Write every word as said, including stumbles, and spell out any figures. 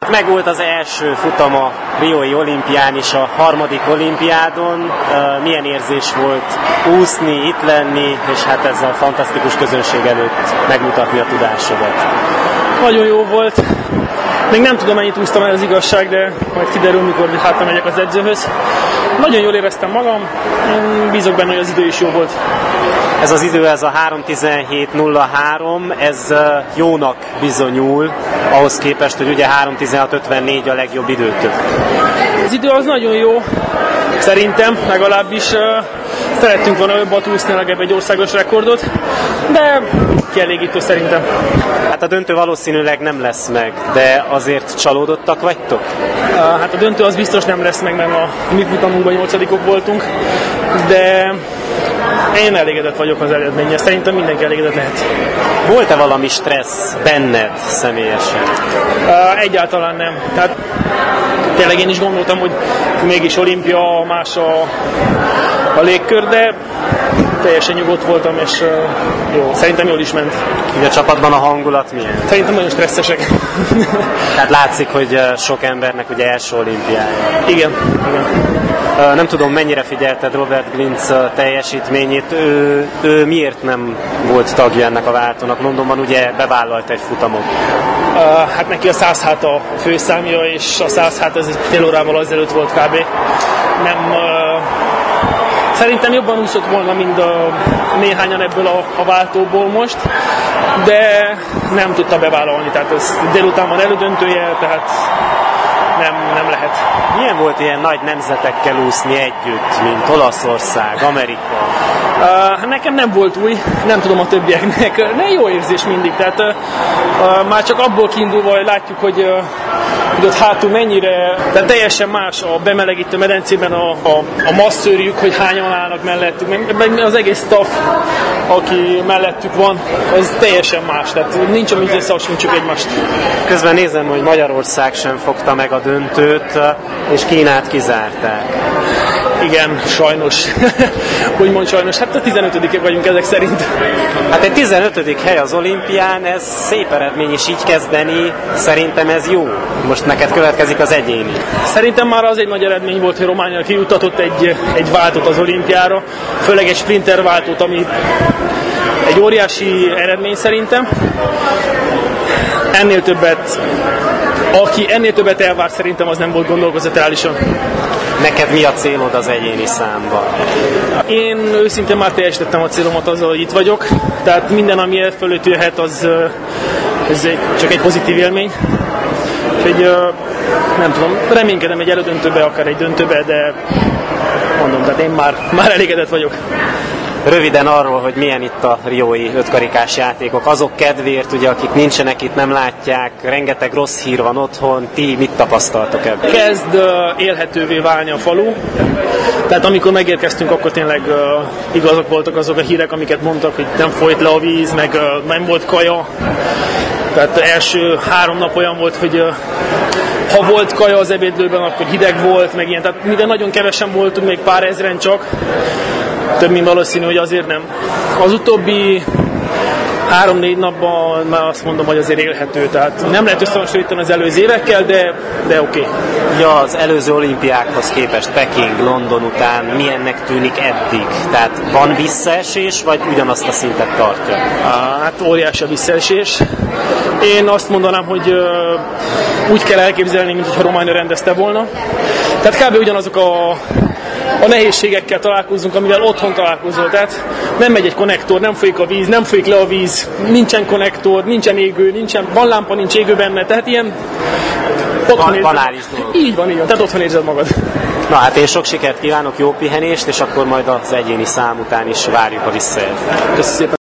Megvolt az első futama riói olimpián is, a harmadik olimpiádon. Milyen érzés volt úszni, itt lenni, és hát ezzel a fantasztikus közönség előtt megmutatni a tudásodat? Nagyon jó volt. Még nem tudom, mennyit úsztam el, az igazság, de majd kiderül, mikor hátra megyek az edzőhöz. Nagyon jól éreztem magam, bízok benne, hogy az idő is jó volt. Ez az idő, ez a három tizenhét nulla három, ez jónak bizonyul, ahhoz képest, hogy ugye három tizenhat ötvennégy a legjobb időtök. Az idő az nagyon jó, szerintem, legalábbis uh, szerettünk volna jobbat úszni, legalább egy országos rekordot, de kielégítő szerintem. Hát a döntő valószínűleg nem lesz meg, de azért csalódottak vagytok? Uh, hát a döntő az biztos nem lesz meg, mert a mi futamunkban nyolcadikok voltunk, de én elégedett vagyok az eredménnyel. Szerintem mindenki elégedett lehet. Volt-e valami stressz benned személyesen? Uh, egyáltalán nem. Tehát tényleg én is gondoltam, hogy mégis olimpia, más a, a légkör, de teljesen nyugodt voltam, és uh, jó, szerintem jól is ment. Így a csapatban a hangulat milyen? Szerintem nagyon stresszesek. Tehát látszik, hogy sok embernek ugye első olimpiája. Igen, igen. Nem tudom, mennyire figyelted Robert Glintz teljesítményét, ő, ő miért nem volt tagja ennek a váltónak? Londonban ugye bevállalt egy futamot. Uh, hát neki a száz hát a főszámja, és a száz hát ez fél órával azelőtt volt kb. Nem, uh, szerintem jobban úszott volna, mint a néhányan ebből a, a váltóból most, de nem tudta bevállalni, tehát ez délután van elődöntője, tehát Nem, nem lehet. Milyen volt ilyen nagy nemzetekkel úszni együtt, mint Olaszország, Amerika? Uh, nekem nem volt új, nem tudom a többieknek. Ne jó érzés mindig, tehát uh, uh, már csak abból kiindulva, hogy látjuk, hogy, uh, hogy ott hátul mennyire, tehát teljesen más a bemelegítő medencében a, a, a masszőrjük, hogy hányan állnak mellettük, meg az egész staff, aki mellettük van, ez teljesen más, tehát nincs, amit összehasonlítsuk egymást. Közben nézem, hogy Magyarország sem fogta meg a döntőt, és Kínát kizárták. Igen, sajnos. Úgymond sajnos. Hát a tizenötödikek vagyunk ezek szerint. Hát egy tizenötödik hely az olimpián, ez szép eredmény is így kezdeni. Szerintem ez jó. Most neked következik az egyéni. Szerintem már az egy nagy eredmény volt, hogy Románia kijutatott egy, egy váltót az olimpiára. Főleg egy sprinter váltót, ami egy óriási eredmény szerintem. Ennél többet, aki ennél többet elvár, szerintem az nem volt gondolkozott reálisan. Neked mi a célod az egyéni számban? Én őszintén már teljesítettem a célomat azzal, hogy itt vagyok. Tehát minden, ami el fölött jöhet, az ez egy, csak egy pozitív élmény. Úgyhogy nem tudom, reménykedem egy elődöntőbe, akár egy döntőbe, de mondom, tehát én már, már elégedett vagyok. Röviden arról, hogy milyen itt a riói ötkarikás játékok. Azok kedvéért, ugye, akik nincsenek itt, nem látják, rengeteg rossz hír van otthon. Ti mit tapasztaltok ebben? Kezd uh, élhetővé válni a falu. Tehát amikor megérkeztünk, akkor tényleg uh, igazak voltak azok a hírek, amiket mondtak, hogy nem folyt le a víz, meg uh, nem volt kaja. Tehát első három nap olyan volt, hogy uh, ha volt kaja az ebédlőben, akkor hideg volt, meg ilyen. Tehát mivel nagyon kevesen voltunk, még pár ezren csak, több mint valószínű, hogy azért nem. Az utóbbi három-négy napban már azt mondom, hogy azért élhető. Tehát nem lehet összehasonlítani az előző évekkel, de, de oké. Okay. Ja, az előző olimpiákhoz képest Peking, London után milyennek tűnik eddig? Tehát van visszaesés, vagy ugyanazt a szintet tartja? Hát óriási a visszaesés. Én azt mondanám, hogy uh, úgy kell elképzelni, mintha Románia rendezte volna. Tehát kb. Ugyanazok a a nehézségekkel találkozunk, amivel otthon találkozol. Tehát nem megy egy konnektor, nem folyik a víz, nem folyik le a víz, nincsen konnektor, nincsen égő, nincsen, van lámpa, nincs égő benne, tehát ilyen otthon érzed. Banális dolog. Így van, így van, tehát otthon érzed magad. Na hát én sok sikert kívánok, jó pihenést, és akkor majd az egyéni szám után is várjuk a visszajelzést. Köszönöm szépen.